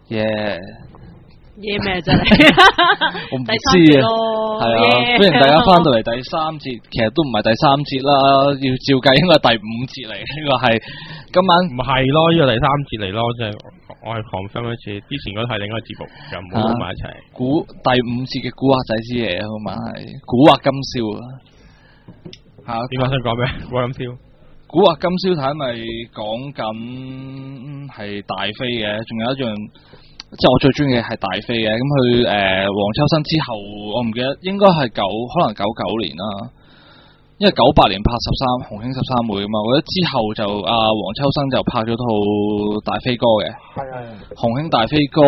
耶咩啫你？ 我唔第三知啊， 節咯， 係啊，歡迎大家翻到嚟第三節，其實都唔係第三節啦，要照計應該係第五節嚟，呢個係今晚唔係咯，呢個第三節嚟咯，即係我係 confirm 一次，之前嗰係另一個節目，又唔好撈埋一齊。 第五節嘅古惑仔之夜啊，好嘛係古惑今宵啊， 點解想講咩？古惑今宵。 古惑今宵睇咪講緊係大飛嘅，仲有一樣。即係我最中意嘅係大飛嘅，咁佢黃秋生之後，我唔記得應該係可能99年啦，因為98年拍紅興13妹啊嘛，我覺得之後就黃秋生就拍咗套大飛哥嘅，紅興大飛哥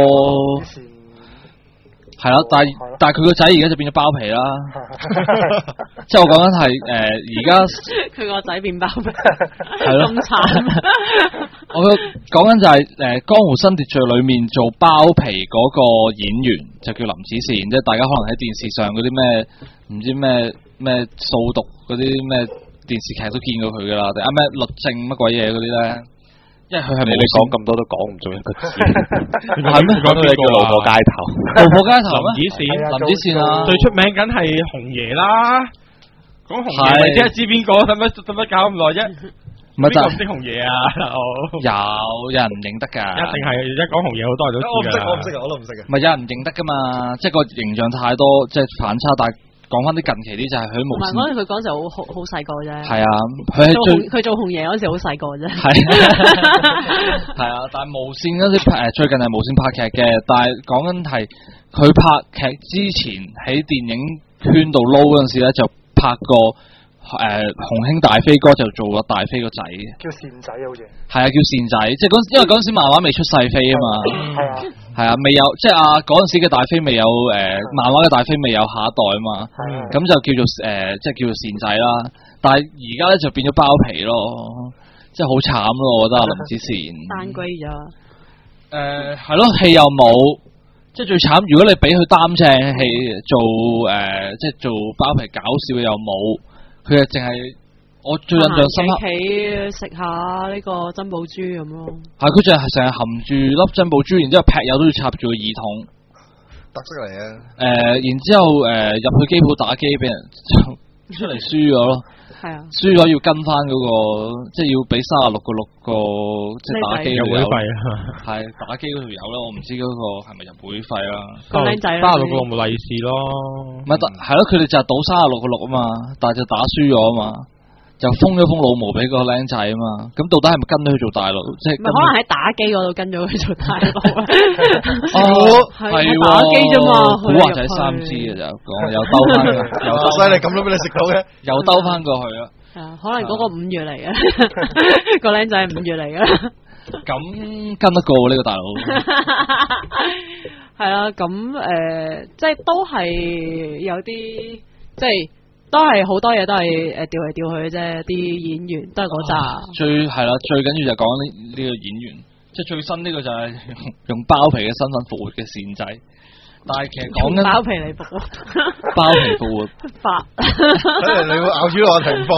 係啦，但係佢個仔而家就變咗包皮啦，即係我講緊係而家佢個仔變包皮， 係咯咁慘。 我講緊就係江湖新秩序裏面做包皮嗰個演員就叫林子善，即係大家可能喺電視上嗰啲咩唔知咩掃毒嗰啲咩電視劇都見過佢噶啦，定咩律政乜鬼嘢嗰啲咧，因為佢係冇你講咁多都講唔中一個字， 係咩？ 講到你叫老婆街頭， 老婆街頭咩？ 林子善啊， 最出名梗係紅爺啦，講紅爺你即係知邊個？使乜搞咁耐啫？ 唔係就唔識紅爺啊！ 有人唔認得㗎， 一定係一講紅爺好多人都知㗎。 我唔識啊，我都唔識啊。 唔係有人唔認得㗎嘛，即係個形象太多，即係反差。但係講翻啲近期啲就係佢無線。唔係嗰陣佢嗰陣時好細個啫。係啊，佢做紅爺嗰陣時好細個啫。係啊，但係無線嗰啲最近係無線拍劇嘅，但係講緊係佢拍劇之前喺電影圈度撈嗰陣時咧，就拍過。紅興大飛哥就做咗大飛個仔， 叫善仔好似係啊，叫善仔，即係因為嗰陣時漫畫未出細飛啊嘛，係啊，未有即係嗰陣時嘅大飛未有漫畫嘅大飛未有下一代啊嘛，咁就叫做即係叫做善仔啦。但係而家咧就變咗包皮咯，即係好慘咯，我覺得林子善單歸咗，係咯，戲又冇，即係最慘。如果你俾佢擔正戲做即係做包皮搞笑又冇。佢係淨係我最印象深刻，企食下呢個珍寶珠咁咯。係佢淨係成日含住粒珍寶珠，然之後劈友都要插住個耳筒， 特色嚟嘅。 然之後入去機鋪打機，俾人出嚟輸咗咯。係啊，輸咗要跟翻嗰個，即係要俾36.6個即係打機入會費啊。係打機嗰條友啦，我唔知嗰個係咪入會費啦。個靚仔啦，36.6咪利是咯。唔係係咯，佢哋就係賭36.6啊嘛，但係就打輸咗啊嘛，就封咗封老毛俾個靚仔啊嘛。咁到底係咪跟咗佢做大佬？即係可能喺打機嗰度跟咗佢做大佬。哦，係打機啫嘛，古惑仔3G嘅就講又兜翻，又犀利咁都俾你食到嘅， 又兜翻過去啦。 係啊，可能嗰個5月嚟嘅，個靚仔係5月嚟嘅。 咁跟得過呢個大佬？ 係啦，咁即係都係有啲，即係都係好多嘢都係調嚟調去嘅啫，啲演員都係嗰扎。最係啦，最緊要就講呢個演員，即係最新呢個就係用包皮嘅身份復活嘅善仔，但係其實講緊包皮嚟復活，包皮復活法， 睇嚟你會咬住我情況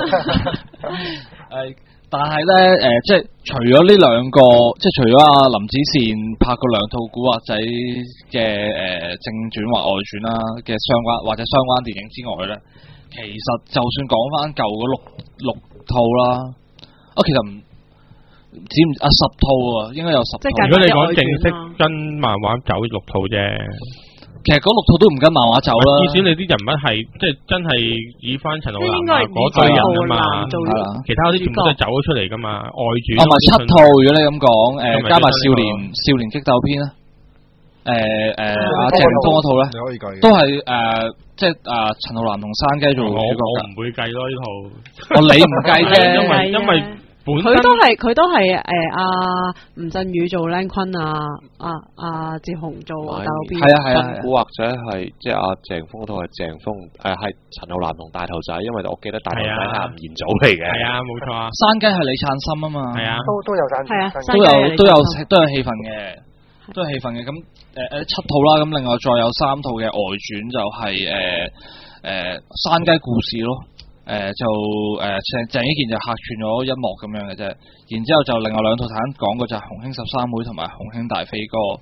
喎。 但係咧，即係除咗呢兩個，即係除咗阿林子善拍過2套古惑仔嘅正傳或外傳啦嘅相關或者相關電影之外咧，其實就算講翻舊嗰六套啦，其實唔止10套啊，應該有10套。 如果你講正式跟漫畫走6套啫。 其實嗰6套都唔跟漫畫走啦， 至少你啲人物係即係真係以翻陳浩南嗰堆人啊嘛，其他嗰啲全部都係走咗出嚟噶嘛，外傳。唔係7套，如果你咁講，加埋少年激鬥篇啦，阿鄭峰嗰套咧，都係即係陳浩南同山雞做主角。我唔會計咯呢套。你唔計啫，因為。佢都係吳鎮宇做靚坤阿哲雄做大佬邊。係啊， 古惑仔係即係阿鄭峰嗰套係鄭峰，係陳浩南同大頭仔，因為我記得大頭仔係吳彥祖嚟嘅。係啊，冇錯啊。山雞係李燦森啊嘛。係啊，都有山。係啊，都有戲份嘅，都有戲份嘅。咁7套啦，咁另外再有3套嘅外傳就係山雞故事咯。鄭伊健就客串咗一幕咁樣嘅啫，然之後就另外2套頭先講過就係紅興13妹同埋紅興大飛哥，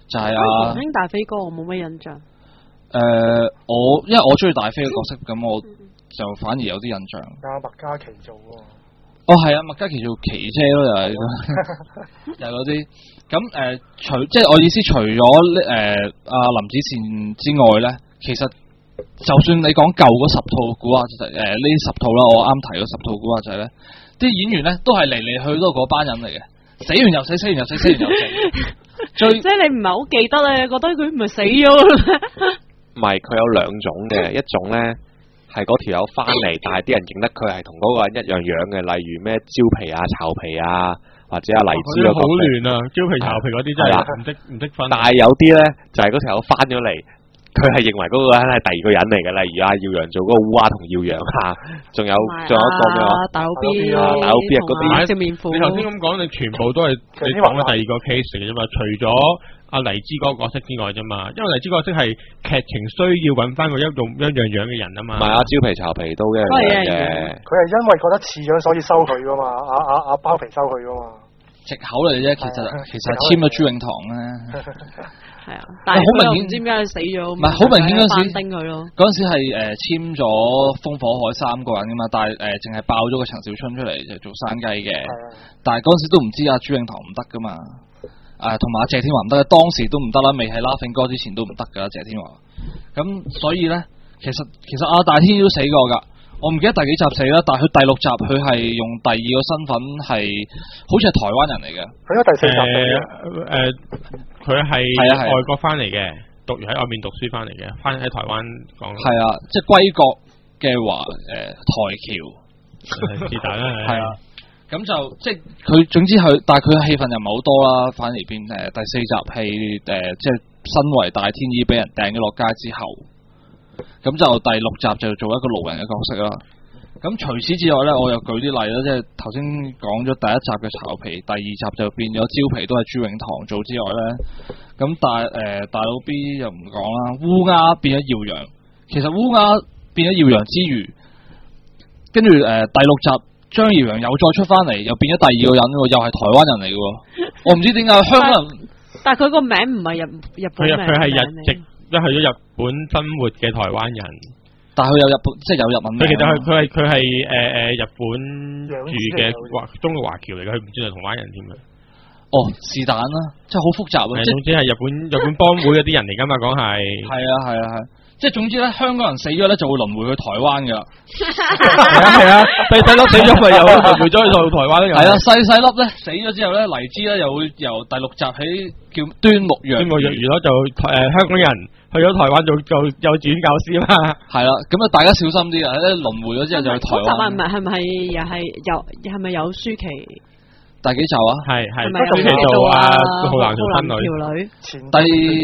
就係洪興大飛哥，我冇乜印象。 因為我中意大飛嘅角色，咁我就反而有啲印象。 麥嘉琪做喎。 哦，係啊，麥嘉琪做琪姐咯，又係嗰啲。咁即係我意思，除咗林子善之外咧，其實就算你講舊嗰10套古惑仔，呢10套啦，我啱提嗰10套古惑仔咧，啲演員咧都係嚟去都係嗰班人嚟嘅，死完又死，死完又死，死完又死。即係你唔係好記得咧，覺得佢唔係死咗唔係，佢有2種嘅，一種咧係嗰條友翻嚟，但係啲人認得佢係同嗰個人一樣樣嘅，例如咩蕉皮啊、巢皮啊，或者阿黎姿嗰個。好亂啊！蕉皮、巢皮嗰啲真係唔識分。 但係有啲咧就係嗰條友翻咗嚟，佢係認為嗰個人係第二個人嚟嘅，例如阿耀陽做嗰個烏鴉同耀陽啊，仲有一個咩話？ 大佬 B 大佬 B 嗰啲笑面虎。你頭先咁講，你全部都係你講嘅第二個 case 嚟嘅啫嘛，除咗阿黎姿嗰個角色之外啫嘛，因為黎姿角色係劇情需要揾翻個一樣樣嘅人啊嘛。 唔係啊，蕉皮巢皮都一樣嘅。 佢係因為覺得似樣所以收佢噶嘛，阿包皮收佢噶嘛。 藉口嚟啫，其實簽咗朱永棠咧。 係啊，但係好明顯，唔知點解佢死咗。 唔係好明顯嗰時，嗰陣時係簽咗風火海3個人噶嘛，但係淨係爆咗個陳小春出嚟就做山雞嘅。但係嗰陣時都唔知阿朱永棠唔得噶嘛。同埋阿謝天華唔得，當時都唔得啦，未係 Laughing 哥之前都唔得噶啦，謝天華。咁所以咧，其實阿大天都死過噶，我唔記得第幾集死啦，但係佢第6集佢係用第2個身份，係好似係台灣人嚟嘅。 佢喺第4集佢係外國翻嚟嘅，讀完喺外面讀書翻嚟嘅，翻喺台灣講。 係啊，即係歸國嘅話，台僑是但啦， 係啊。咁就即係佢，總之佢，但係佢嘅戲份又唔係好多啦，反而變第4集戲即係身為大天醫俾人掟咗落街之後，咁就第6集就做一個路人嘅角色啦。咁除此之外咧，我又舉啲例啦，即係頭先講咗第1集嘅巢皮，第2集就變咗蕉皮都係朱永棠做之外咧，咁大佬 B 又唔講啦，烏鴉變咗耀陽，其實烏鴉變咗耀陽之餘，跟住第6集。張耀揚又再出翻嚟，又變咗第2個人喎，又係台灣人嚟嘅喎。我唔知點解香港人， 但係佢個名唔係日本名， 佢係日籍，即係去咗日本生活嘅台灣人。 但係佢有日本，即係有日文名。 其實佢係日本住嘅中國華僑嚟嘅，佢唔算係台灣人添啊。 哦，是但啦，即係好複雜啊。 總之係日本幫會嗰啲人嚟㗎嘛，講係。 係啊。即係總之咧，香港人死咗咧就會輪迴去台灣噶啦。 係啊，細粒死咗咪又輪迴咗去台灣咯。係啊，細粒咧死咗之後咧，黎姿咧又會由第6集起叫端木陽。端木陽如果就香港人去咗台灣做幼稚園教師啊嘛。係啦，咁啊大家小心啲啊！咧輪迴咗之後就去台灣。 係咪有舒淇？ 第幾集啊？ 係舒淇做啊，浩南條新女。 第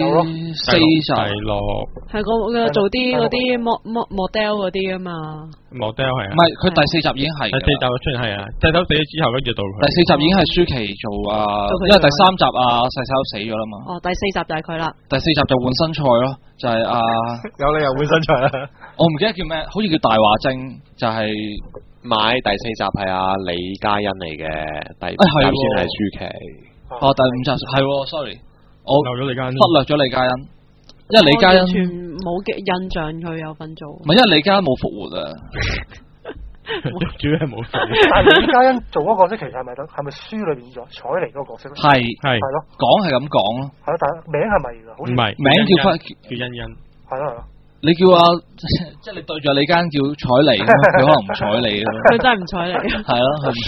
4集咯。 係做啲嗰啲 model 嗰啲啊嘛。 model 係啊。唔係，佢第4集已經係。 第4集出現係啊，細手死咗之後跟住到佢。 第4集已經係舒淇做啊，因為第3集啊細手死咗啦嘛。 哦，第4集就係佢啦。 第4集就換身材咯，就係有理由換身材啦。 我唔記得叫咩，好似叫大話精，就係。 買第4集係阿李嘉欣嚟嘅，第5集先係舒淇。 哦，第5集係，sorry，我忽略咗李嘉欣，因為李嘉欣完全冇嘅印象佢有份做。 唔係，因為李嘉欣冇復活啊， 主要係冇復活。 但係李嘉欣做嗰個角色其實係咪書裏邊咗彩妮嗰個角色咧？係咯， 講係咁講咯。 係咯，但係名係咪㗎？好似唔係， 名叫欣欣。 係咯。 你叫即係你對住李嘉欣叫彩妮，佢可能唔睬你咯。 佢真係唔睬你。 係咯，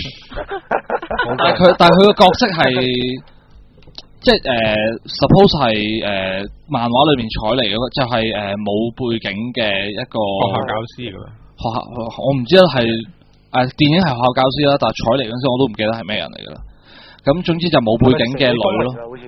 但係佢個角色係即係suppose 係漫畫裏面彩妮嗰個，就係冇背景嘅一個學校教師㗎。 學校我唔知啦，係電影係學校教師啦，但係彩妮嗰陣時我都唔記得係咩人嚟㗎啦。咁總之就冇背景嘅女咯。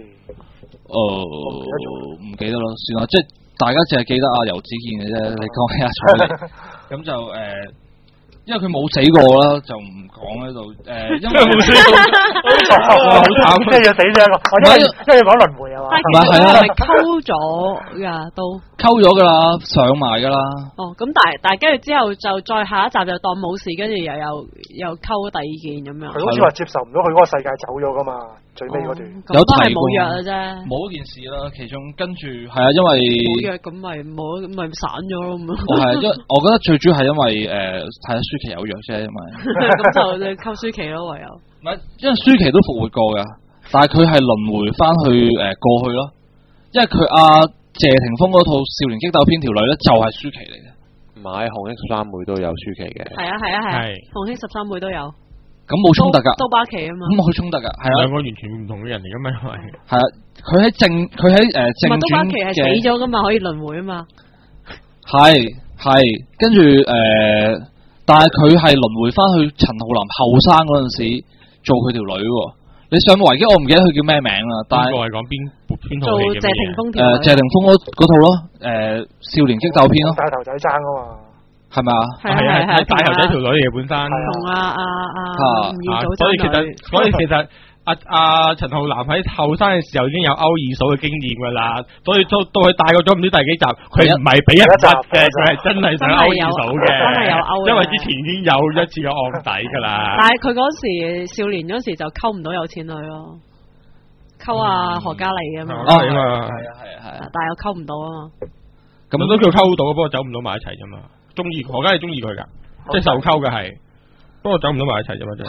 唔記得咯，算啦，即係。大家淨係記得阿游子健嘅啫，你講起阿彩妮，咁就因為佢冇死過啦，就唔講喺度。因為冇死過，好慘， 即係要死咗一個，因為講輪迴啊嘛。 但係其實係溝咗㗎，都溝咗㗎啦，上埋㗎啦。 哦，咁但係跟住之後就再下一集就當冇事，跟住又溝第2件咁樣。 佢好似話接受唔到佢嗰個世界走咗㗎嘛。 最尾嗰段有提過冇約啦啫， 冇件事啦。其中跟住係啊，因為冇約咁咪散咗咯咁樣。 因為我覺得最主要係因為係啊，舒淇有約啫，因為咁就溝舒淇咯，唯有。 唔係，因為舒淇都復活過㗎，但係佢係輪迴翻去過去咯。因為佢謝霆鋒嗰套《少年激鬥篇》條女咧就係舒淇嚟嘅。 唔係，紅興13妹都有舒淇嘅。 係啊，紅興13妹都有。咁冇衝突㗎， 都巴奇啊嘛。 咁冇衝突㗎，係啊。 兩個完全唔同嘅人嚟㗎嘛， 係啊，佢喺正傳都巴奇係死咗㗎嘛，可以輪迴啊嘛。 係，跟住但係佢係輪迴翻去陳浩南後生嗰陣時做佢條女喎。你上維基我唔記得佢叫咩名啦，但係係講邊套做謝霆鋒條女。 謝霆鋒嗰套咯，少年激鬥篇咯。 大頭仔爭啊嘛。 係咪啊？ 係大頭仔條女嚟嘅本身。 同吳彥祖所以其實陳浩南喺後生嘅時候已經有勾二嫂嘅經驗㗎啦，所以到佢大個咗唔知第幾集，佢唔係俾人屈嘅，佢係真係想勾二嫂嘅， 真係有勾。 因為之前已經有一次嘅案底㗎啦。 但係佢嗰時少年嗰時就溝唔到有錢女咯，溝何嘉莉啊嘛。係但係又溝唔到啊嘛。 咁都叫溝到，不過走唔到埋一齊啫嘛。何嘉莉中意佢㗎，即係受溝嘅係，不過走唔到埋一齊啫嘛。 係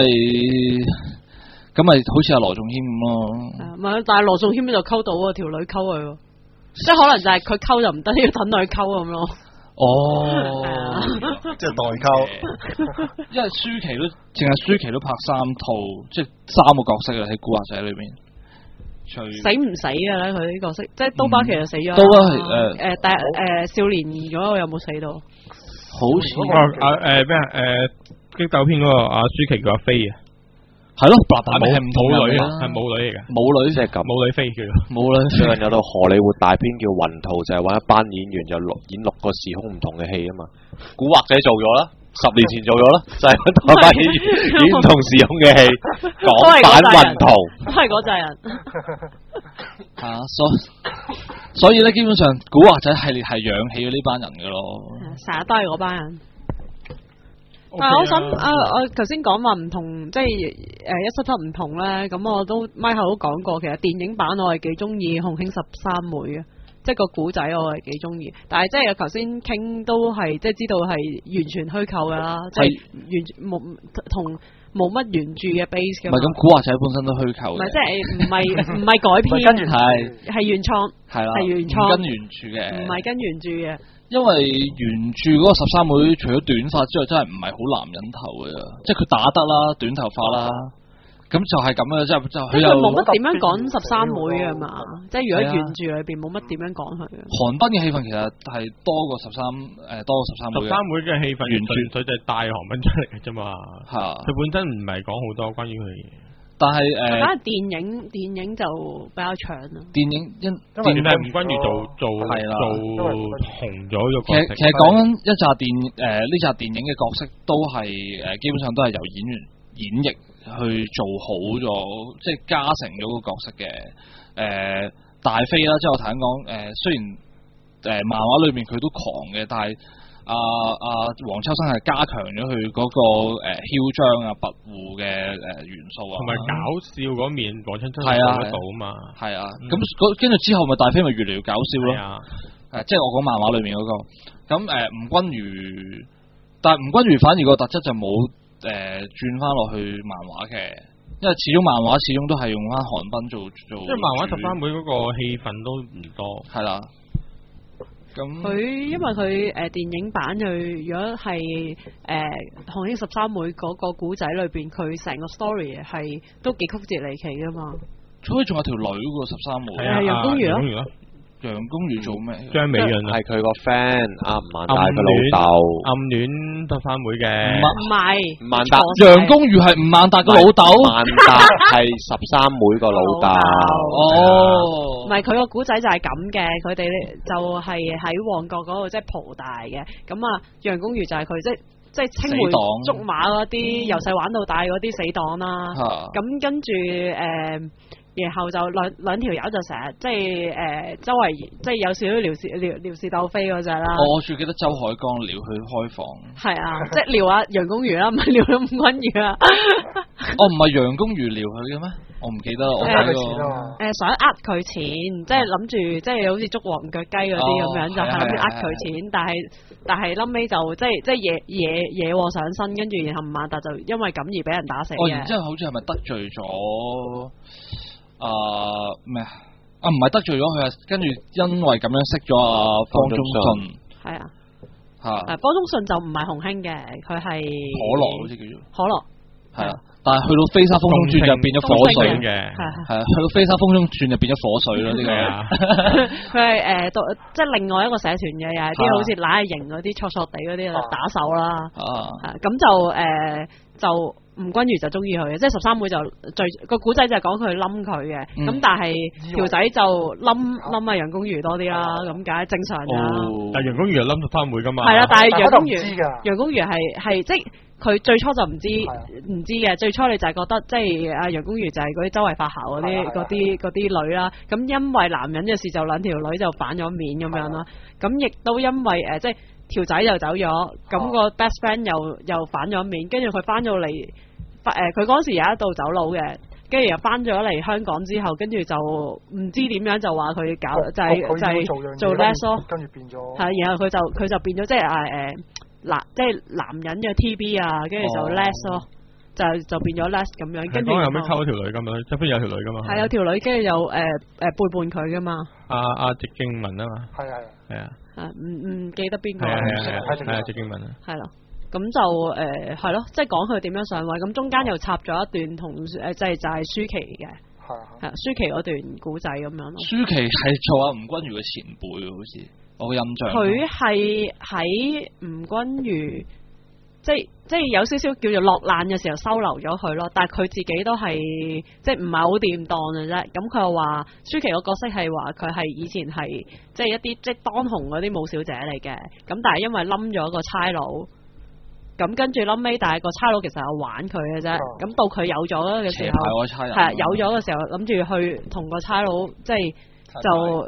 咁咪好似阿羅仲謙咁咯。 唔係，但係羅仲謙就溝到啊，條女溝佢，即係可能就係佢溝就唔得，要等佢溝咁咯。 即係代溝。 因為舒淇都拍3套，即係3個角色啊喺古惑仔裏邊。死唔死嘅咧？佢啲角色，即係刀疤其實死咗。 刀疤但係少年嗰個有冇死到？ 好似激鬥篇嗰個舒淇叫阿飛啊。 係咯，白大係母女啊，係母女嚟嘅， 母女即係咁， 母女飛叫母女。 最近有套荷里活大片叫《雲圖》，就係揾一班演員就演6個時空唔同嘅戲啊嘛。古惑仔做咗啦，10年前做咗啦，就係揾一班演唔同時空嘅戲，港版雲圖都係嗰扎人。 所以咧，基本上古惑仔系列係養起咗呢班人嘅咯， 成日都係嗰班人。但係我想我頭先講話唔同，即係177唔同咧，咁我都咪後都講過，其實電影版我係幾中意紅興13妹嘅，即係個古仔我係幾中意，但係即係頭先傾都係即係知道係完全虛構噶啦，即係完全冇乜原著嘅 base 嘅。 唔係咁，古惑仔本身都虛構嘅。唔係即係唔係改編，係原創，係啦，係原創， 跟原著嘅， 唔係跟原著嘅。 因為原著嗰個13妹除咗短髮之外，真係唔係好男人頭嘅，即係佢打得啦，短頭髮啦，咁就係咁嘅，即係佢又冇乜點樣講13妹嘅嘛，即係如果原著裏邊冇乜點樣講佢。韓彬嘅戲份其實係多過13妹。13 妹嘅戲份原著佢就係帶韓彬出嚟嘅啫嘛，係佢本身唔係講好多關於佢嘅嘢。 但係電影就比較長啦。 電影因為係吳君如做紅咗個角色。 其實講緊一紮呢紮電影嘅角色都係基本上都係由演繹去做好咗，即係加成咗個角色嘅。大飛啦，即係我頭先講雖然漫畫裏面佢都狂嘅，但係黃秋生係加強咗佢嗰個囂張跋扈嘅元素啊， 同埋搞笑嗰面，黃秋生做得到嘛。係啊， 咁跟住之後咪大飛咪越嚟越搞笑咯。即係我講漫畫裏面嗰個。咁吳君如，但係吳君如反而個特質就冇轉翻落去漫畫嘅，因為始終漫畫始終都係用翻韓彬做。 即係漫畫13妹嗰個戲份都唔多。係啦。 佢因為佢電影版佢如果係紅興13妹嗰個古仔裏邊，佢成個 story 係都幾曲折離奇噶嘛。 佢仲有條女喎13妹。 係楊恭如咯。 楊恭如做咩？ 張美潤係佢個 friend 阿吳孟達嘅老豆， 暗戀13妹嘅。 唔係吳孟達， 楊恭如係吳孟達嘅老豆。 吳孟達係13妹個老豆。 唔係，佢個古仔就係咁嘅，佢哋就係喺旺角嗰度即係蒲大嘅。咁啊，楊恭如就係佢即係青梅竹馬嗰啲，由細玩到大嗰啲死黨啦。咁跟住然後就兩條友就成日即係周圍即係有少少撩事鬥非嗰隻啦。 我最記得周海江撩佢開房。係啊，即係撩阿楊恭如啦，唔係撩吳君如啊。 唔係楊恭如撩佢嘅咩？我唔記得。我睇過。 想呃佢錢，即係諗住即係好似捉黃腳雞嗰啲咁樣，就係諗住呃佢錢，但係後尾就即係惹禍上身，跟住然後吳孟達就因為咁而俾人打死嘅。 然之後好似係咪得罪咗？咩啊？唔係得罪咗佢啊，跟住因為咁樣識咗方中信。係啊，方中信就唔係洪興嘅，佢係可樂好似叫做可樂。係啊， 但係去到《飛沙風中轉》就變咗火水嘅。係啊，去到《飛沙風中轉》就變咗火水咯，呢個。 佢係即係另外一個社團嘅，又係啲好似懶係型嗰啲錯錯地嗰啲打手啦。咁就吳君如就中意佢嘅，即係13妹就最個古仔就係講佢冧佢嘅，咁但係條仔就冧阿楊恭如多啲啦，咁梗係正常㗎。 但係楊恭如又冧13妹㗎嘛？ 係啦，但係楊恭如係即係佢最初就唔知嘅，最初你就係覺得即係阿楊恭如就係嗰啲周圍發姣嗰啲女啦，咁因為男人嘅事就兩條女就反咗面咁樣啦，咁亦都因為即係。條仔就走咗，咁個 best friend 又反咗面，跟住佢翻咗嚟，佢嗰時有一度走佬嘅，跟住又翻咗嚟香港之後，跟住就唔知點樣就話佢搞就係做 les 咯， 跟住變咗， 係，然後佢就變咗即係即係男人嘅 TB 啊，跟住就 les 咯，就變咗 les 咁樣，跟住有咩溝咗條女咁樣，側邊有條女噶嘛， 係有條女，跟住又背叛佢噶嘛， 阿直敬文啊嘛， 係啊。 唔記得邊個？ 係直敬文啊。係咯，咁就係咯，即係講佢點樣上位，咁中間又插咗一段同就係舒淇嘅，係舒淇嗰段古仔咁樣咯。 舒淇係做阿吳君如嘅前輩，好似我嘅印象。 佢係喺吳君如。即係有少少叫做落難嘅時候收留咗佢咯，但係佢自己都係即係唔係好掂當嘅啫。咁佢又話舒淇個角色係話佢係以前係即係一啲即係當紅嗰啲舞小姐嚟嘅，咁但係因為冧咗個差佬，咁跟住冧尾，但係個差佬其實係玩佢嘅啫。咁到佢有咗嘅時候，係有咗嘅時候諗住去同個差佬即係。就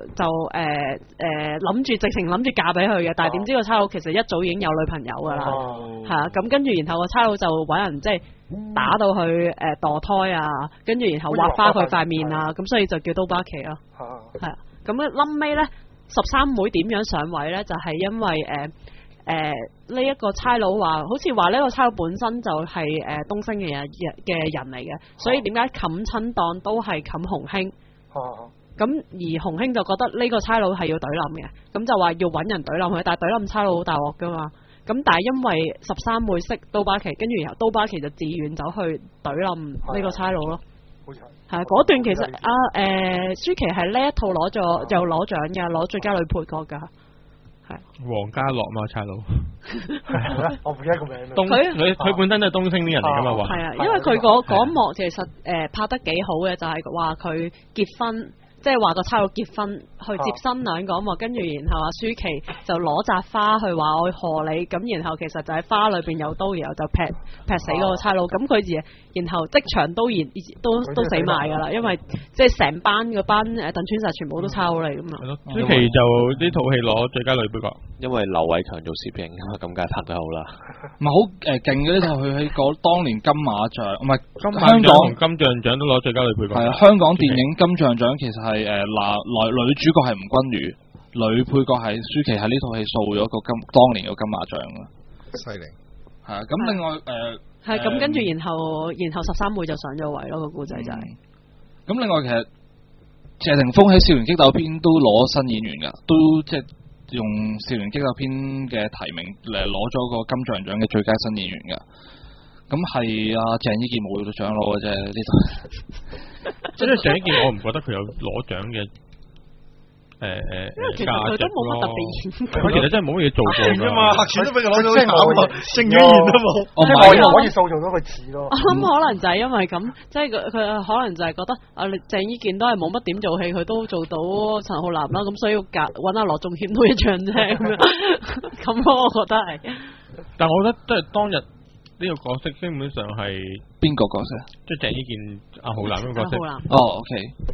諗住直情諗住嫁俾佢嘅，但係點知個差佬其實一早已經有女朋友噶啦，係啊，咁跟住然後個差佬就揾人即係打到佢墮胎啊，跟住然後挖花佢塊面啊，咁所以就叫刀疤旗咯，係啊，咁冧尾咧13妹點樣上位咧？就係因為呢一個差佬話，好似話呢個差佬本身就係東星嘅人嚟嘅，所以點解冚親檔都係冚洪興。咁而洪興就覺得呢個差佬係要懟冧嘅，咁就話要揾人懟冧佢，但係懟冧差佬好大鑊噶嘛，咁但係因為13妹識刀疤旗，跟住然後刀疤旗就自願走去懟冧呢個差佬咯，係嗰段其實舒淇係呢一套攞咗又攞獎嘅，攞最佳女配角噶，係黃家樂嘛差佬， 係啊，我唔記得個名。 佢本身都係東星啲人嚟噶嘛， 係啊，因為佢嗰幕其實拍得幾好嘅，就係話佢結婚。即係話個差佬結婚去接新娘嗰幕，跟住然後阿舒淇就攞紮花去話我賀你，咁然後其實就喺花裏邊有刀，然後就劈死嗰個差佬，咁佢然後即場都死埋噶啦，因為即係成班嗰班鄧川實全部都差佬嚟噶嘛。 舒淇就呢套戲攞最佳女配角， 因為劉偉強做攝影咁梗係拍得好啦。 唔係好勁嘅呢套戲，喺當年金馬獎唔係香港同金像獎都攞最佳女配角。 係啊，香港電影金像獎其實係女主角係吳君如，女配角係舒淇，喺呢套戲掃咗個當年嘅金馬獎啊！ 犀利係啊，咁另外係咁跟住然後13妹就上咗位咯，個故仔就係。 咁另外其實謝霆鋒喺《少年激鬥篇》都攞新演員噶，都即係用《少年激鬥篇》嘅提名嚟攞咗個金像獎嘅最佳新演員噶。咁係阿鄭伊健冇咗獎攞嘅啫，呢度。 即係鄭伊健，我唔覺得佢有攞獎嘅因為其實佢都冇乜特別演， 佢其實真係冇乜嘢做過㗎嘛， 客串都俾佢攞到慘啊，正演員都冇， 即係可以塑造到佢似咯。 我諗可能就係因為咁，即係佢可能就係覺得鄭伊健都係冇乜點做戲，佢都做到陳浩南啦，咁所以要揾阿羅仲謙都一樣啫咁樣。咁我覺得係， 但我覺得即係當日。呢個角色基本上係邊個角色？ 即係鄭伊健阿浩南嗰個角色。 哦 ，OK。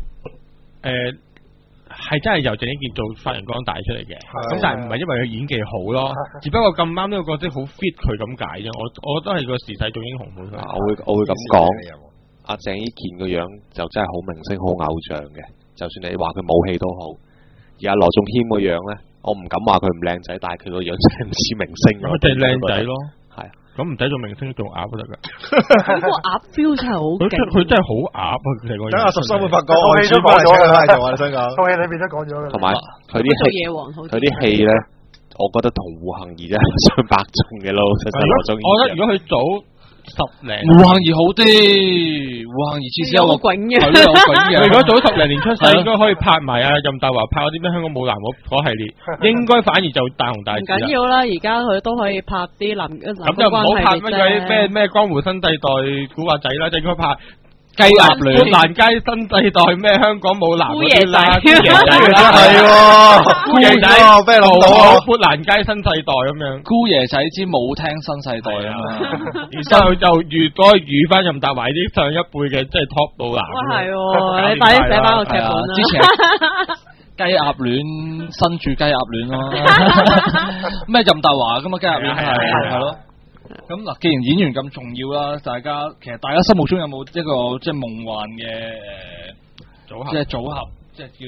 係真係由鄭伊健做發揚光大出嚟嘅，咁但係唔係因為佢演技好咯，只不過咁啱呢個角色好 fit 佢咁解啫。我覺得係個時勢做英雄本身。 我會咁講，阿鄭伊健個樣就真係好明星、好偶像嘅。就算你話佢冇戲都好，而阿羅仲謙個樣咧，我唔敢話佢唔靚仔，但係佢個樣真係唔似明星。 佢哋靚仔咯， 係咁唔使做明星做鴨都得㗎。 嗰個鴨 feel 真係好勁， 佢真係好鴨啊！ 等阿13會發覺，我哋都講咗啦，就話你想講，套戲裏邊都講咗啦。 同埋佢啲戲咧，我覺得同胡杏兒真係相伯仲嘅咯。我覺得如果佢早10零， 胡杏兒好啲，胡杏兒至少有個滾嘅， 有滾嘅。 如果早10零年出世，應該可以拍埋阿任達華拍嗰啲咩香港舞男嗰系列，應該反而就大紅大紫。唔緊要啦，而家佢都可以拍啲男咁就唔好拍咩江湖新世代古惑仔啦，就應該拍雞鴨戀、砵蘭街新世代咩香港舞男嗰啲啦，姑爺仔啦， 係姑爺仔，咩老佬砵蘭街新世代咁樣， 姑爺仔之舞廳新世代啊嘛， 然之後就遇翻任達華啲上一輩嘅即係 top 舞男。 係你快啲寫翻個劇本啦。之前雞鴨戀新住雞鴨戀咯，咩任達華咁啊雞鴨戀係咯。咁嗱，既然演員咁重要啦，大家心目中有冇一個即係夢幻嘅組合，即係叫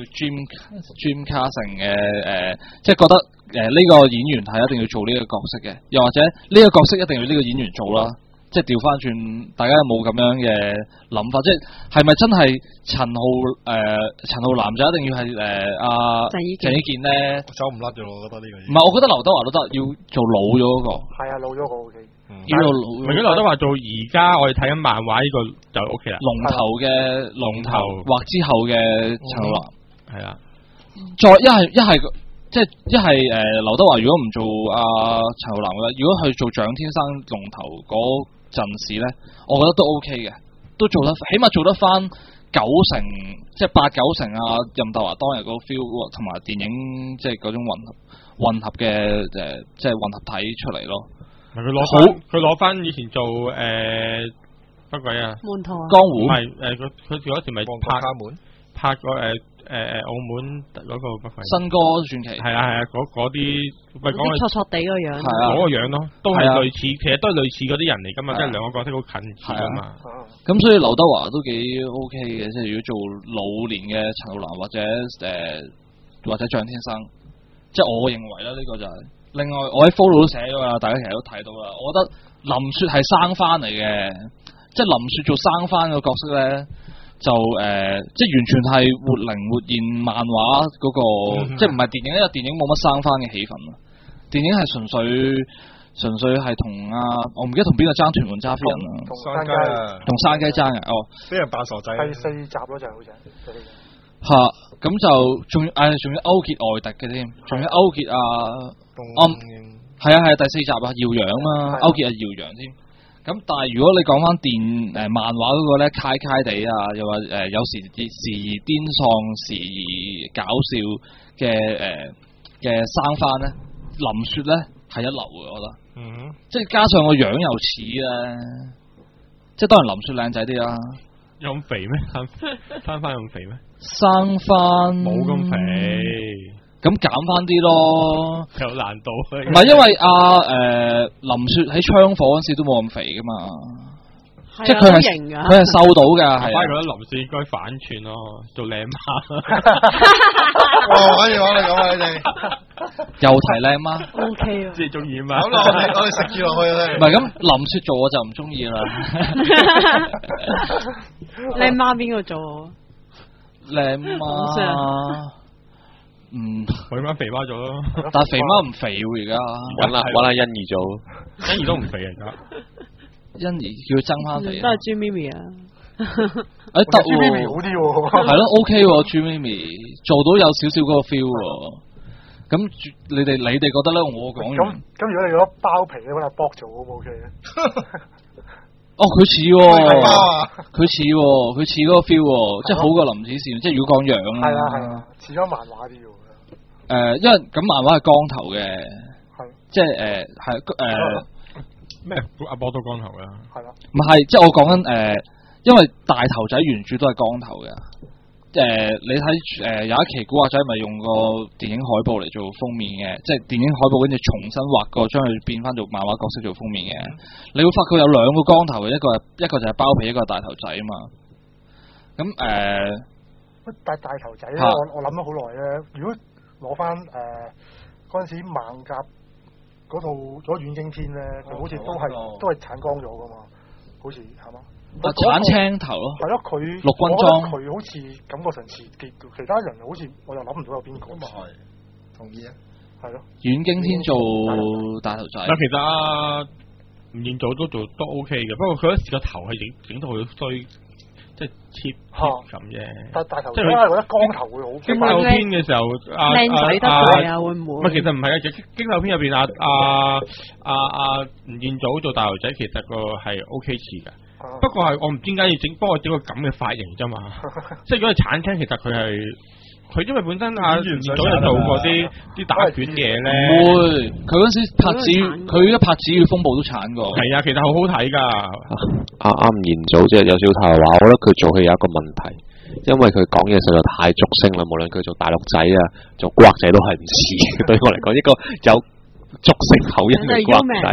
dream casting 嘅即係覺得呢個演員係一定要做呢個角色嘅，又或者呢個角色一定要呢個演員做啦。即係調翻轉，大家有冇咁樣嘅諗法？即係咪真係陳浩南就一定要係阿鄭伊健咧？ 走唔甩嘅咯，我覺得呢個。 唔係，我覺得劉德華都得，要做老咗嗰個。 係啊，老咗個 OK。 要做老。 如果劉德華做而家我哋睇緊漫畫呢個就 OK 啦。 龍頭或之後嘅陳浩南係啦。 再一係即係一係劉德華如果唔做陳浩南嘅，如果去做蔣天生龍頭嗰陣時咧，我覺得都 OK 嘅，都做得起碼做得翻90%，即係8、9成任達華當日嗰個 feel 同埋電影即係嗰種混合嘅即係混合體出嚟咯。 佢攞翻以前做乜鬼啊？ 門徒啊？ 江湖唔係佢嗰時咪拍過澳門嗰個乜鬼新歌傳奇係啊嗰啲咪講佢錯錯地個樣嗰個樣咯，都係類似，其實都係類似嗰啲人嚟噶嘛，即係兩個角色好近似噶嘛。 咁所以劉德華都幾 OK 嘅，即係如果做老年嘅陳浩南或者蔣天生，即係我認為啦，呢個就係。另外我喺 follow 都寫咗啦，大家其實都睇到啦。我覺得林雪係生番嚟嘅，即係林雪做生番個角色咧。就即係完全係活靈活現漫畫嗰個，即係唔係電影，因為電影冇乜生番嘅氣氛啊。電影係純粹係同我唔記得同邊個爭屯門揸飛人啊？同山雞爭嘅哦。 俾人扮傻仔。 第4集咯，就好似。 嚇！咁就仲要勾結外敵嘅添，仲要勾結係啊第4集耀陽啊，勾結耀陽添。咁但係如果你講翻漫畫嗰個咧，揩揩地又話有時顛喪時搞笑嘅生番咧，林雪咧係一流嘅，我覺得。即係加上個樣又似咧，即係當然林雪靚仔啲啦。 有咁肥咩？生番咁肥咩？ 生番冇咁肥。 咁減翻啲咯， 有難度。 唔係因為林雪喺槍火嗰時都冇咁肥噶嘛，即係佢係瘦到㗎。係。 我覺得林雪應該反串咯，做靚媽。 可以講你講啊，你哋又提靚媽。 OK 啊， 即係中意嘛？ 咁我哋食住落去啦。 唔係咁，林雪做我就唔中意啦。 靚媽邊個做？ 靚媽。 佢媽肥媽做咯， 但係肥媽唔肥喎而家， 揾阿欣宜做， 欣宜都唔肥而家， 欣宜叫佢增翻肥， 都係朱咪咪啊， 得朱咪咪好啲喎， 係咯 OK 喎，朱咪咪做到有少少嗰個 feel 喎，咁你哋覺得咧？我講完， 咁如果你覺得包皮咧，揾阿博做 O 唔 OK 咧？ 哦，佢似喎，佢似嗰個 feel 喎，即係好過林子善，即係如果講樣啦， 係啊，似咗漫畫啲喎。 因為咁漫畫係光頭嘅，即係咩阿波都光頭㗎， 係咯， 唔係即係我講緊因為大頭仔原著都係光頭嘅， 你睇有一期古惑仔咪用個電影海報嚟做封面嘅，即係電影海報跟住重新畫過，將佢變翻做漫畫角色做封面嘅。你會發覺有兩個光頭嘅，一個就係包皮，一個係大頭仔啊嘛。咁大頭仔咧，我諗咗好耐咧。如果攞翻嗰陣時猛甲嗰套咗遠驚天咧，佢好似都係鏟光咗噶嘛，好似係嘛？ 鏟青頭咯，係咯，佢陸軍裝，佢好似感覺上似其他人，好似我又諗唔到有邊個。咁啊係，同意啊，係咯。 遠驚天做大頭仔， 但其實吳彥祖都都 OK 嘅，不過佢嗰時個頭係整到佢衰，即係 cheap 咁啫。 但大頭即係佢覺得光頭會好。 驚悚片嘅時候， 靚仔得滯啊，會唔會？ 唔係，其實唔係啊，驚悚片入邊吳彥祖做大頭仔，其實個係 OK 似嘅。不過係我唔知點解要幫我整個咁嘅髮型啫嘛，即係如果係鏟青，其實佢因為本身吳彥祖有做過啲打拳嘢咧， 唔會，佢嗰時拍佢一拍《子與風暴》都鏟過， 係啊，其實好好睇噶。 吳彥祖即係有少少題話，我覺得佢做戲有一個問題，因為佢講嘢實在太俗聲啦，無論佢做大陸仔啊，做古惑仔都係唔似。對我嚟講，一個有俗聲口音嘅古惑仔。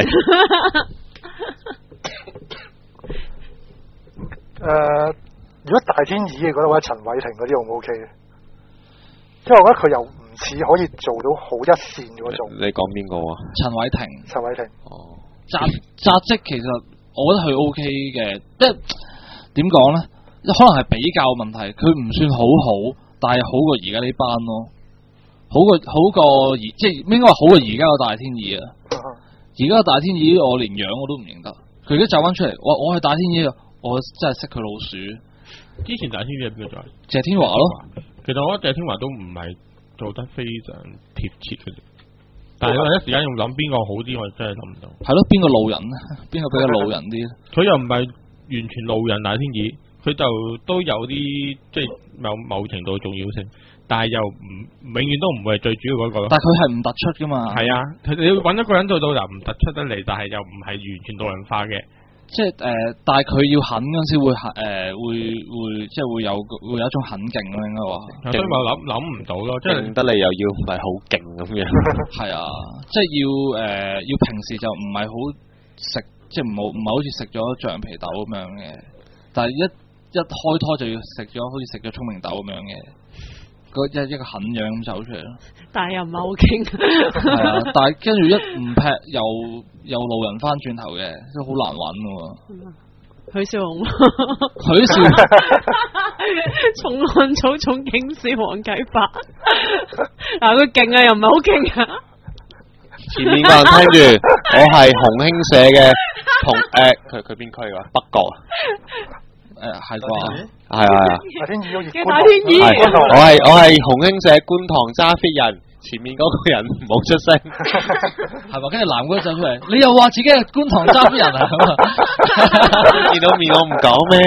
如果大天二嘅覺得或者陳偉霆嗰啲 O 唔 OK 嘅？因為我覺得佢又唔似可以做到好一線嗰種。 你講邊個啊？ 陳偉霆。 哦。 扎職其實我覺得佢 OK 嘅，即係點講咧？可能係比較問題，佢唔算好，但係好過而家呢班咯。好過即係應該話好過而家個大天二啊！而家個大天二我連樣我都唔認得，佢而家走翻出嚟，我係大天二。我真係識佢老鼠。 之前大天二係邊個做？ 謝天華咯。 其實我覺得謝天華都唔係做得非常貼切嘅，但係我一時間用諗邊個好啲，我真係諗唔到。 係咯，邊個路人咧？邊個比較路人啲？ 佢又唔係完全路人大天二，佢就都有啲即係某程度嘅重要性，但係又永遠都唔會係最主要嗰個咯。 但係佢係唔突出噶嘛？ 係啊，你要揾一個人做到又唔突出得嚟，但係又唔係完全路人化嘅。 即係但係佢要狠嗰陣時會即係會有一種狠勁咯，應該話。 所以我諗唔到咯，即係勁得嚟又要唔係好勁咁樣。 係啊，即係要平時就唔係好食，即係唔係好似食咗橡皮豆咁樣嘅，但係一開拖就要食咗好似食咗聰明豆咁樣嘅。一個狠樣咁走出嚟咯， 但係又唔係好勁。 係啊，但係跟住一唔劈又路人翻轉頭嘅，都好難揾嘅。 許紹雄， 許紹重案組重警司黃啟發，嗱佢勁啊，又唔係好勁啊。 前面個人聽住，我係洪興社嘅佢邊區㗎？北角啊。 係啩？ 係啊！ 大天二好似大天二， 我係紅興社觀塘揸 fit 人，前面嗰個人冇出聲， 係嘛？跟住男嗰個走出嚟，你又話自己係觀塘揸 fit 人啊？ 見到面我唔講咩？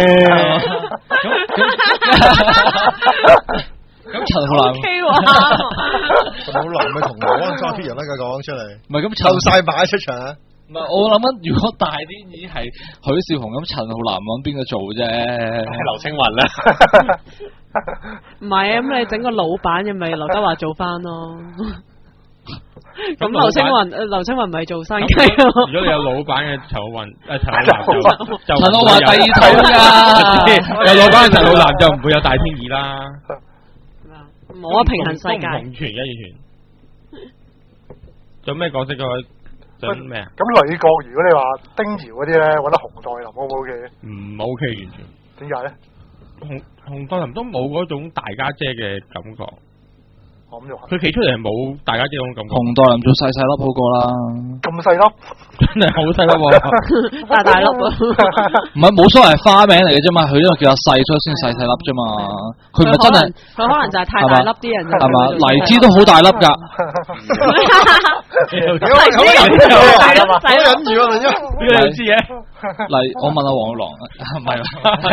咁陳浩南陳浩南咪同我揸 fit 人啦，佢講出嚟，唔係咁湊晒擺出場啊！ 唔係，我諗緊，如果大天二係許紹雄咁，陳浩南揾邊個做啫？ 劉青雲啦， 唔係啊，咁你整個老闆，又咪劉德華做翻咯？咁劉青雲咪做山雞咯？ 如果你有老闆嘅陳浩南就陳浩南第二套噶， 有老闆嘅陳浩南就唔會有大天二啦。 冇啊，平衡世界。 同全一完全。做咩角色噶？咩啊？ 咁女角如果你話丁瑤嗰啲咧，揾得洪黛林 O 唔 OK 嘅？ 唔 OK 完全。 點解咧？ 洪黛林都冇嗰種大家姐嘅感覺。佢企出嚟係冇大家姐嗰種感覺。 洪黛林做細細粒好過啦。 咁細粒？ 真係好細粒喎！ 大粒啊！ 唔係冇所謂，花名嚟嘅啫嘛，佢因為叫阿細，所以先細細粒啫嘛。佢唔係真係。 佢可能就係太大粒啲人。 係嘛？黎姿都好大粒㗎。 好忍住啊！ 邊個知嘅？ 我問阿黃玉郎，唔係。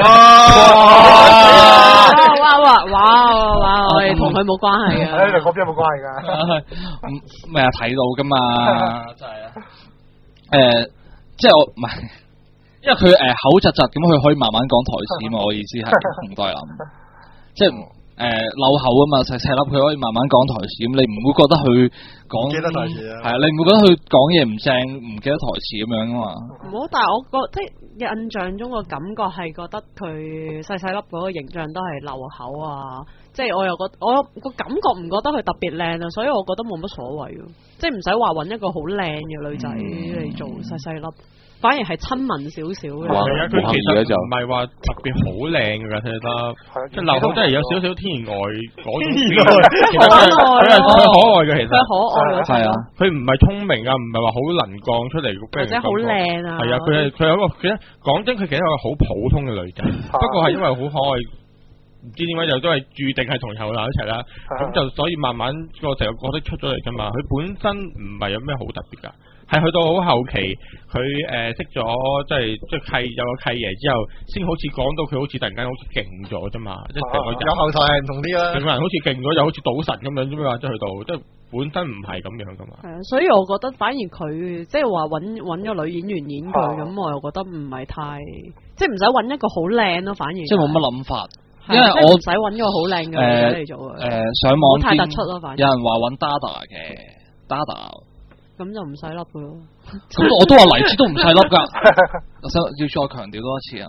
哇！我哋同佢冇關係啊！ 你嗰邊有冇關係㗎？ 咩啊？睇到㗎嘛，真係啊！即係我唔係，因為佢口窒窒咁，佢可以慢慢講台詞嘛。我意思係洪黛林，即係漏口啊嘛，細粒佢可以慢慢講台詞，咁你唔會覺得佢講記得台詞啊？ 係啊，你唔會覺得佢講嘢唔正，唔記得台詞咁樣噶嘛？ 唔好，但係我覺即係印象中個感覺係覺得佢細粒嗰個形象都係漏口啊，即係我又覺我個感覺唔覺得佢特別靚啊，所以我覺得冇乜所謂，即係唔使話揾一個好靚嘅女仔嚟做細粒。反而係親民少少嘅， 係啊！佢其實唔係話特別好靚㗎，睇得即係漏口真係有少少天然呆嗰種，其實佢係可愛嘅，其實佢可愛係啊！ 佢唔係聰明啊，唔係話好能幹出嚟， 或者好靚啊！ 係啊！佢有一個其實講真，佢其實係一個好普通嘅女仔，不過係因為好可愛，唔知點解又都係注定係同後男一齊啦。咁就所以慢慢個成個角色出咗嚟㗎嘛。佢本身唔係有咩好特別㗎。係去到好後期，佢識咗即係有個契爺之後，先好似講到佢好似突然間好似勁咗啫嘛，即係成個人有後台係唔同啲啦， 成個人好似勁咗，又好似賭神咁樣啫嘛，即係去到即係本身唔係咁樣噶嘛。 係啊，所以我覺得反而佢即係話揾個女演員演佢咁，我又覺得唔係太即係唔使揾一個好靚咯，反而即係冇乜諗法，因為我唔使揾個好靚嘅女仔嚟做上網太突出咯，反而有人話揾 Dada 嘅 Dada。 咁就唔細粒嘅咯。 咁我都話黎姿都唔細粒㗎，我想要再強調多一次啊！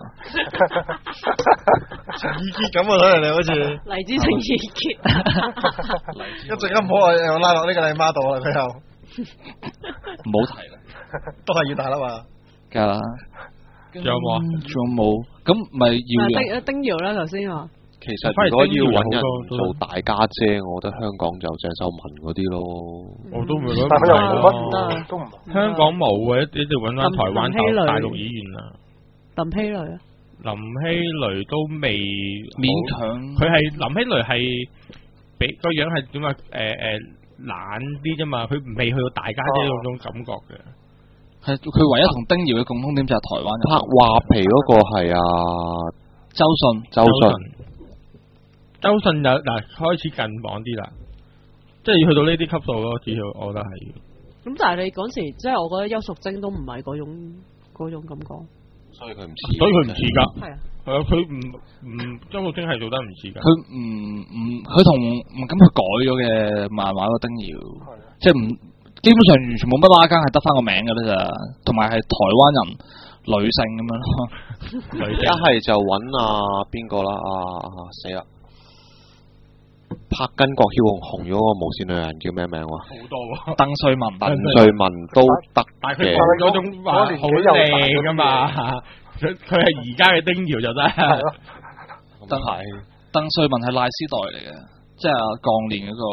情意結咁啊，睇嚟你好似黎姿情意結， 一陣間唔好又拉落呢個你媽度啦，佢又唔好提啦， 都係要大粒啊！ 梗係啦， 仲有冇啊？ 仲有冇？咁咪要丁瑤啦，頭先話。 其實如果要揾人做大家姐，我覺得香港就鄭秀文嗰啲咯。 我都唔覺得， 但係又冇乜都唔。 香港冇嘅，一定要揾翻台灣大陸演員啊。 林熙蕾啊？ 林熙蕾都未勉強， 佢係林熙蕾係比個樣係點啊？懶啲啫嘛，佢未去到大家姐嗰種感覺嘅。 係佢唯一同丁瑤嘅共通點就係台灣人。 拍畫皮嗰個係啊， 周迅。 周迅有嗱開始近榜啲啦，即係要去到呢啲級數咯，至少我覺得係。 咁但係你嗰時即係我覺得邱淑貞都唔係嗰種感覺， 所以佢唔似㗎。 係啊， 係啊，佢唔邱淑貞係做得唔似㗎。 佢同咁佢改咗嘅漫畫個丁瑤，即係唔基本上完全冇乜拉更，係得翻個名㗎啦咋，同埋係台灣人。女性咁樣咯， 一係就揾邊個啦死啦！拍巾幗梟紅咗個無線女人叫咩名喎？ 好多喎， 鄧萃雯都得嘅， 嗰種話好靚噶嘛，佢係而家嘅丁瑤就得。 鄧萃雯係賴絲代嚟嘅，即係鋼鍊嗰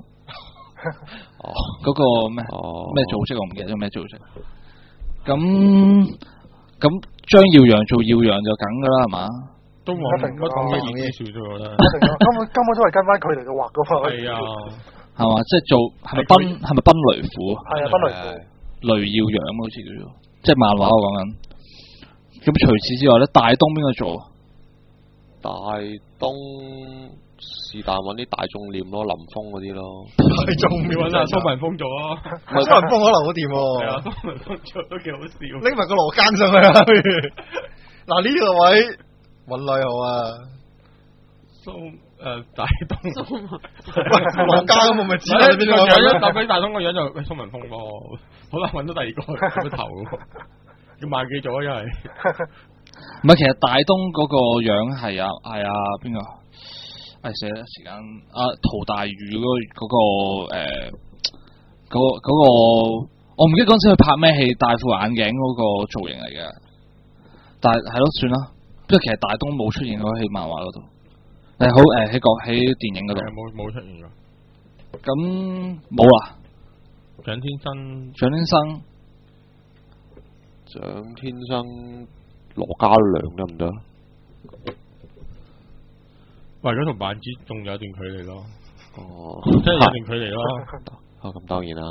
個嗰個咩組織我唔記得咗咩組織。咁張耀揚做耀揚就梗噶啦，係嘛？ 都冇乜講乜嘢少咗啦。 根本都係跟翻佢嚟到畫噶嘛。 係啊， 係嘛？即係做係咪奔雷虎？ 係啊，奔雷虎。 雷耀揚好似叫做，即係漫畫我講緊。咁除此之外咧，大東邊個做？ 大東是但揾啲大眾臉咯，林峰嗰啲咯。 大眾臉揾阿蘇文峰做咯。 蘇文峰可能好掂喎。 係啊，蘇文峰做都幾好笑。 拎埋個羅間上去啊！嗱呢個位揾女好啊。 大東。 羅家咁我咪知啦。邊個樣？搭俾大東個樣就蘇文峰咯。好難揾到第二個咁嘅頭。要萬幾咗因為。 唔係，其實大東嗰個樣係邊個？死啦！時間陶大宇嗰個，我唔記得嗰陣時佢拍咩戲，戴副眼鏡嗰個造型嚟嘅。但係咯，算啦。即係其實大東冇出現喺漫畫嗰度。喺電影嗰度。冇出現㗎。咁冇啦。 蔣天生。羅嘉良得唔得？ 為咗同萬芝仲有一段距離咯。即係有段距離咯。 咁當然啦。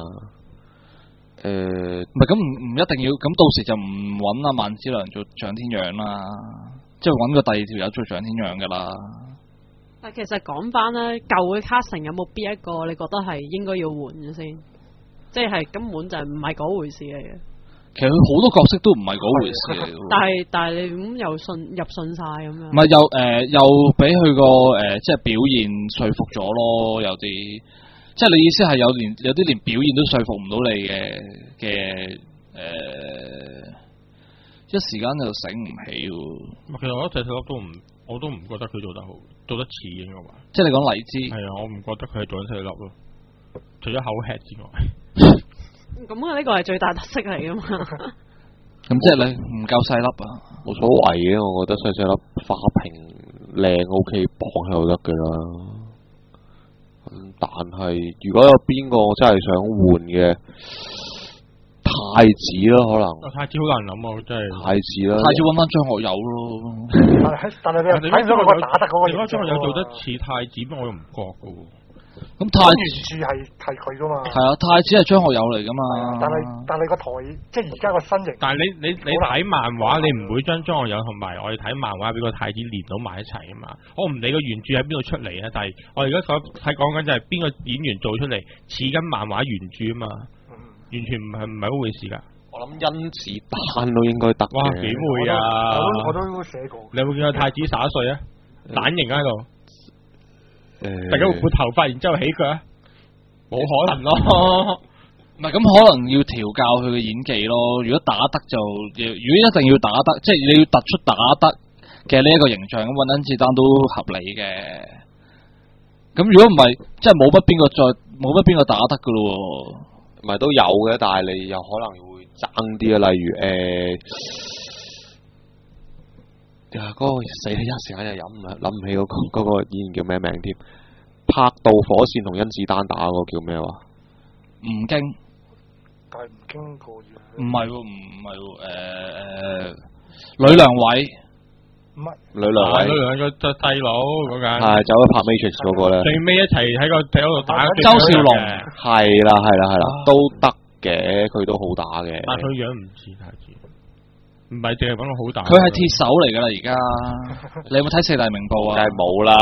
唔係咁唔一定要，咁到時就唔揾萬芝良做蔣天養啦，即係揾個第二條友做蔣天養噶啦。 但其實講翻咧，舊嘅 casting 有冇邊一個你覺得係應該要換嘅先？即係根本就唔係嗰回事嚟嘅。 其實佢好多角色都唔係嗰回事嚟。 但係你咁又入信晒咁樣。唔係又俾佢個即係表現說服咗咯，有啲即係你意思係有啲連表現都說服唔到你嘅一時間就醒唔起喎。 其實我覺得細細粒我都唔覺得佢做得好，做得似應該話。 即係你講荔枝。 係啊，我唔覺得佢係做緊細細粒咯，除咗口吃之外。 咁啊，呢個係最大特色嚟噶嘛。 咁即係你唔夠細粒啊？ 冇所謂嘅，我覺得細細粒花瓶靚 OK 綁喺度得嘅啦。但係如果有邊個我真係想換嘅？太子咯，可能。 太子好難諗啊，真係。 太子啦。 太子揾翻張學友咯。 但係你睇咗佢打得嗰個。 如果張學友做得似太子，我又唔覺噶喎。 咁太子原著係佢噶嘛？ 係啊，太子係張學友嚟噶嘛？ 但係個台即係而家個身形。但係你睇漫畫，你唔會將張學友同埋我哋睇漫畫俾個太子連到埋一齊啊嘛？我唔理個原著喺邊度出嚟啊，但係我而家睇講緊就係邊個演員做出嚟似緊漫畫原著啊嘛。完全唔係嗰回事噶， 我諗甄子丹都應該得嘅。 哇，幾會啊！ 我都寫過。 你有冇見過太子灑水啊？蛋形喺度，大家會撥頭髮，然之後起腳，冇可能咯。 唔係咁，可能要調教佢嘅演技咯。如果打得就，如果一定要打得，即係你要突出打得嘅呢一個形象，咁揾甄子丹都合理嘅。咁如果唔係，即係冇乜邊個打得噶咯。 唔係都有嘅，但係你有可能會爭啲啊。例如嗰個死啦，一時間又諗唔起嗰個演員叫咩名添？拍到火線同甄子丹打嗰個叫咩話？ 吳京， 但係吳京個樣唔係喎，呂良偉， 唔係呂良偉個細佬嗰間， 係走咗拍 Matrix 嗰個咧， 最尾一齊喺個睇嗰度打。 周少龍係啦，都得嘅，佢都好打嘅。 但佢樣唔似太子，唔係淨係講到好打。 佢係鐵手嚟噶啦，而家你有冇睇四大名捕啊？ 梗係冇啦。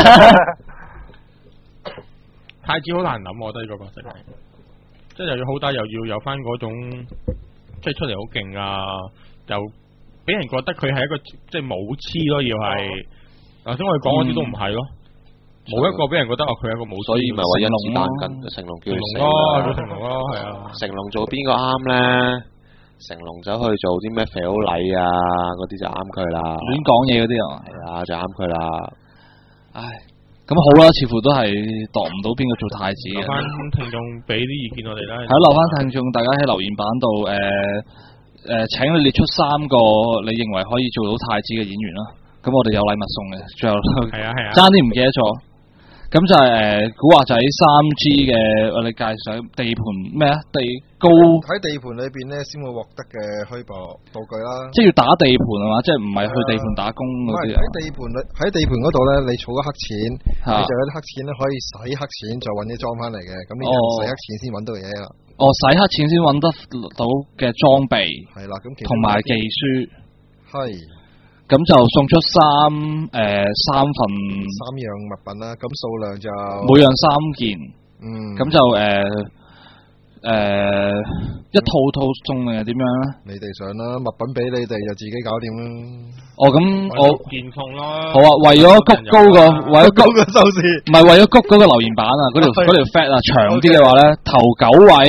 太子好難諗，我覺得呢個角色係，即係又要好打，又要有翻嗰種，即係出嚟好勁啊，又。俾人覺得佢係一個即係武痴咯，要係頭先我哋講嗰啲都唔係咯，冇一個俾人覺得佢係一個武痴， 所以咪話甄子丹跟成龍叫佢死咯， 成龍咯，係啊， 成龍做邊個啱咧？成龍走去做啲咩肥佬禮啊嗰啲就啱佢啦， 亂講嘢嗰啲啊， 係啊就啱佢啦。 唉，咁好啦，似乎都係度唔到邊個做太子嘅。 留翻聽眾俾啲意見我哋啦， 係留翻聽眾，大家喺留言板度請你列出3個你認為可以做到太子嘅演員啦，咁我哋有禮物送嘅，最後爭啲唔記得咗，咁就係古惑仔3G 嘅，我哋介紹地盤咩啊？地高喺地盤裏邊咧先會獲得嘅虛報道具啦， 即係要打地盤係嘛？即係唔係去地盤打工嗰啲啊？ 喺地盤嗰度咧，你儲咗黑錢，你就有啲黑錢咧可以洗黑錢，再揾啲裝翻嚟嘅，咁你洗黑錢先揾到嘢啦。 洗黑錢先揾得到嘅裝備， 係啦，咁同埋技書， 係， 咁就送出3樣物品啦，咁數量就每樣3件，咁就一套送定係點樣咧？ 你哋想啦，物品俾你哋就自己搞掂啦。 咁我件送啦。 好啊，為咗谷高個收視， 唔係為咗谷嗰個留言板啊，嗰條 fat 啊長啲嘅話咧，頭9位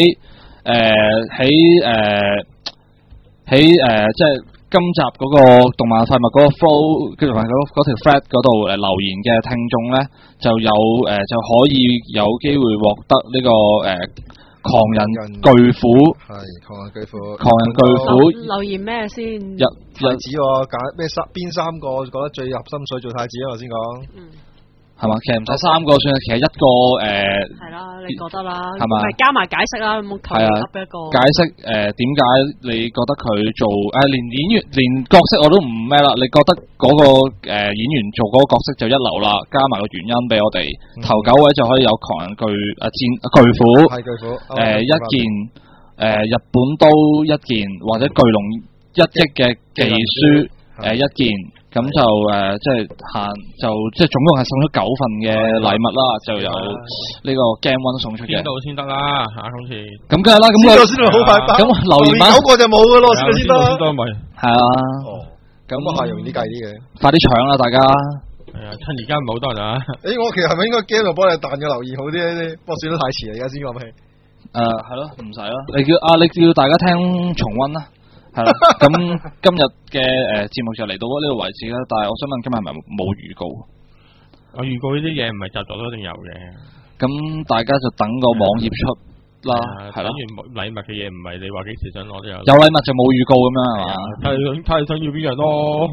喺即係今集嗰個動漫廢物嗰個 flow，跟住同埋嗰條 fat 嗰度留言嘅聽眾咧，就有就可以有機會獲得呢個狂人巨虎， 係狂人巨虎留言咩先？ 太子揀咩邊3個覺得最入心水做太子啊？我先講， 係嘛？其實唔使3個算，其實1個係啦，你覺得啦，係嘛？咪加埋解釋啦，冇求其噏一個解釋點解你覺得佢做連演員連角色我都唔咩啦？你覺得嗰個演員做嗰個角色就一流啦，加埋個原因俾我哋，頭9位就可以有狂人巨虎， 係巨虎 1件日本刀1件，或者巨龍1億嘅技書1件。 咁就即係即係總共係送咗9份嘅禮物啦，就有呢個 Game One 送出嘅。 先到先得啦，嚇今次。 咁梗係啦，咁先到好快翻。 咁留言版 9個就冇噶咯，先到先得咪。 係啊。 咁係容易計啲嘅。 快啲搶啦，大家。 係啊，趁而家唔係好多人啊。 我其實係咪應該 game 度幫你彈個留言好啲呢？不過算得太遲啦，而家先諗起。 係咯，唔使啦。你叫大家聽重溫啦。係啦，咁今日嘅節目就嚟到呢度為止啦。但係我想問，今日係咪冇預告？ 我預告呢啲嘢唔係集集都一定有嘅。 咁大家就等個網頁出啦，係啦。 等完禮物嘅嘢唔係你話幾時想攞都有。 有禮物就冇預告咁樣係嘛？ 睇你想要邊樣咯。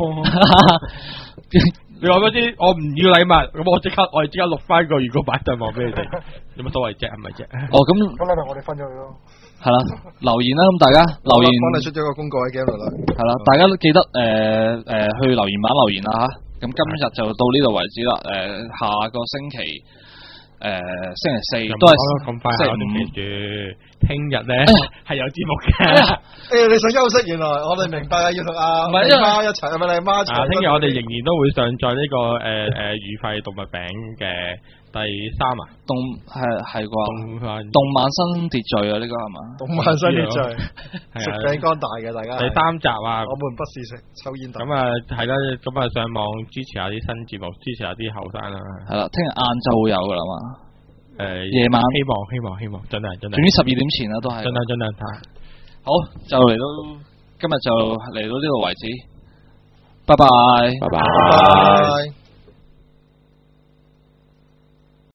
你話嗰啲我唔要禮物，咁我哋即刻錄翻個預告版就望俾你哋，有乜所謂啫？係咪啫？ 哦，咁禮物我哋分咗佢咯。 係啦，留言啦，咁大家留言。 幫你出咗個公告喺 game 度啦。 係啦，大家都記得去留言版留言啦吓。咁今日就到呢度為止啦。下個星期星期4都係咁快下都記住，聽日咧係有節目嘅。 你想休息？原來我哋明白啊，要同阿媽一齊，係咪你媽一齊？ 聽日我哋仍然都會上載呢個愉快動物餅嘅第3啊， 係啩？動漫新秩序啊，呢個係嘛？ 動漫新秩序，食餅乾大嘅大家。 第3集啊， 我們不是食抽煙大。 咁啊係啦，咁啊上網支持下啲新節目，支持下啲後生啦。 係啦，聽日晏晝會有噶啦嘛。夜晚希望，盡量。總之 12點前啦，都係。 盡量。 好，就嚟到今日就嚟到呢度為止。拜拜。